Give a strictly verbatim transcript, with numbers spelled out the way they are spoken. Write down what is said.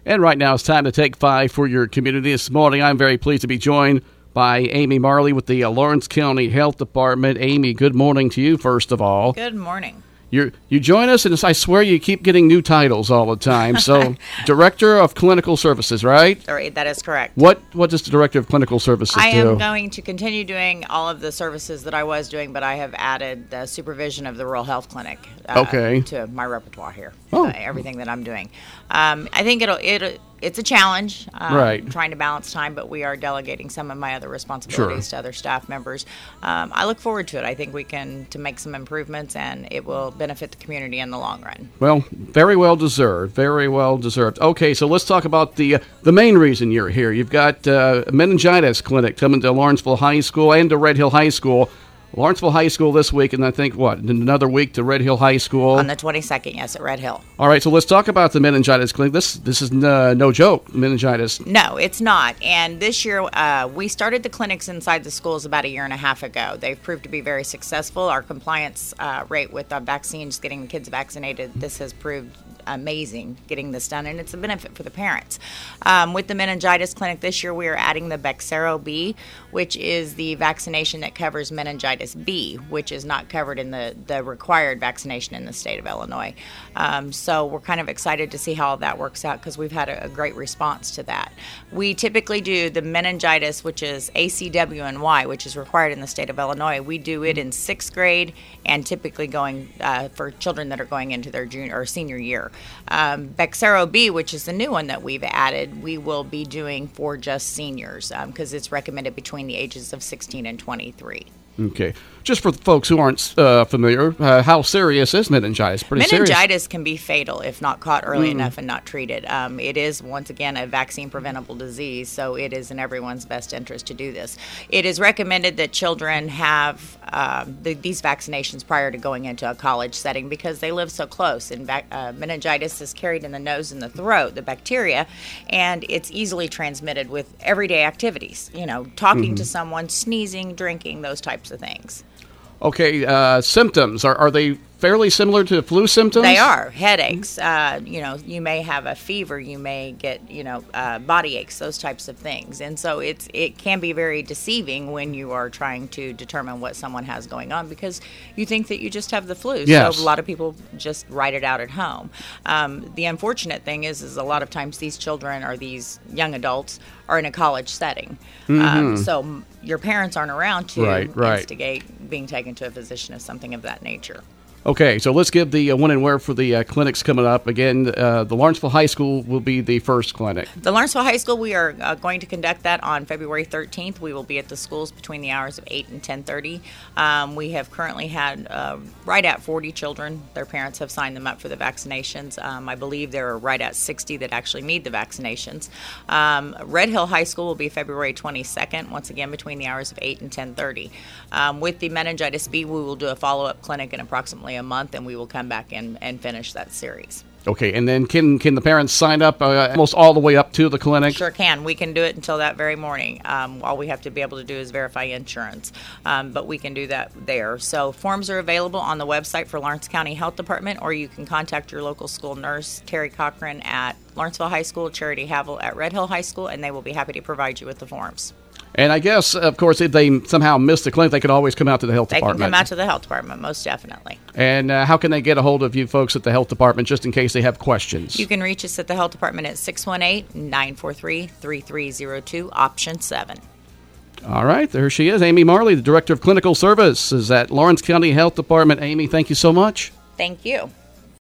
And right now it's time to take five for your community. This morning I'm very pleased to be joined by Amy Marley with the uh, Lawrence County Health Department. Amy, good morning to you, first of all. Good morning. You you join us, and I swear you keep getting new titles all the time. So, Director of Clinical Services, right? Right, that is correct. What what does the Director of Clinical Services I do? am going to continue doing all of the services that I was doing, but I have added the supervision of the Rural Health Clinic uh, Okay. to my repertoire here. Oh. Uh, everything that I'm doing. Um, I think it'll it it's a challenge, um, Right. trying to balance time, but we are delegating some of my other responsibilities Sure. to other staff members. Um, I look forward to it. I think we can to make some improvements, and it will benefit the community in the long run. Well, very well deserved. Very well deserved. Okay, so let's talk about the uh, the main reason you're here. You've got uh, a meningitis clinic coming to Lawrenceville High School and to Red Hill High School. Lawrenceville High School this week, and I think, what, in another week to Red Hill High School? On the twenty-second, yes, at Red Hill. All right, so let's talk about the meningitis clinic. This this is uh, no joke, meningitis. No, it's not. And this year, uh, we started the clinics inside the schools about a year and a half ago. They've proved to be very successful. Our compliance uh, rate with uh, vaccines, getting the kids vaccinated, this has proved amazing getting this done, and it's a benefit for the parents. Um, with the meningitis clinic this year, we are adding the Bexsero B, which is the vaccination that covers meningitis B, which is not covered in the, the required vaccination in the state of Illinois. Um, so we're kind of excited to see how that works out because we've had a, a great response to that. We typically do the meningitis, which is A C W N Y, which is required in the state of Illinois. We do it in sixth grade and typically going uh, for children that are going into their junior or senior year. Um, Bexsero B, which is the new one that we've added, we will be doing for just seniors because um, it's recommended between the ages of sixteen and twenty-three. Okay. Just for the folks who aren't uh, familiar, uh, how serious is meningitis? Pretty serious. Meningitis can be fatal if not caught early mm. enough and not treated. Um, it is, once again, a vaccine-preventable disease, so it is in everyone's best interest to do this. It is recommended that children have um, the, these vaccinations prior to going into a college setting because they live so close. And vac- uh, meningitis is carried in the nose and the throat, the bacteria, and it's easily transmitted with everyday activities. You know, talking mm-hmm. to someone, sneezing, drinking, those types of things. Okay, uh, symptoms, are, are they fairly similar to flu symptoms? They are. Headaches, uh, you know, you may have a fever, you may get, you know, uh, body aches, those types of things. And so it's it can be very deceiving when you are trying to determine what someone has going on because you think that you just have the flu. Yes. So a lot of people just write it out at home. Um, the unfortunate thing is, is a lot of times these children or these young adults are in a college setting. Mm-hmm. Um, so your parents aren't around to right, right. instigate being taken to a physician of something of that nature. Okay, so let's give the uh, when and where for the uh, clinics coming up. Again, uh, the Lawrenceville High School will be the first clinic. The Lawrenceville High School, we are uh, going to conduct that on February thirteenth. We will be at the schools between the hours of eight and ten thirty. Um, we have currently had uh, right at forty children. Their parents have signed them up for the vaccinations. Um, I believe there are right at sixty that actually need the vaccinations. Um, Red Hill High School will be February twenty-second, once again between the hours of eight and ten thirty. Um, with the meningitis B, we will do a follow-up clinic in approximately a month, and we will come back and, and finish that series. Okay, and then can can the parents sign up uh, almost all the way up to the clinic? Sure can. We can do it until that very morning. Um, all we have to be able to do is verify insurance, um, but we can do that there. So forms are available on the website for Lawrence County Health Department, or you can contact your local school nurse, Terry Cochran, at Lawrenceville High School, Charity Havel at Red Hill High School, and they will be happy to provide you with the forms. And I guess, of course, if they somehow miss the clinic, they could always come out to the health they department. They can come out to the health department, most definitely. And uh, how can they get a hold of you folks at the health department just in case they have questions? You can reach us at the health department at six one eight, nine four three, three three zero two, option seven. All right, there she is, Amy Marley, the Director of Clinical Services at Lawrence County Health Department. Amy, thank you so much. Thank you.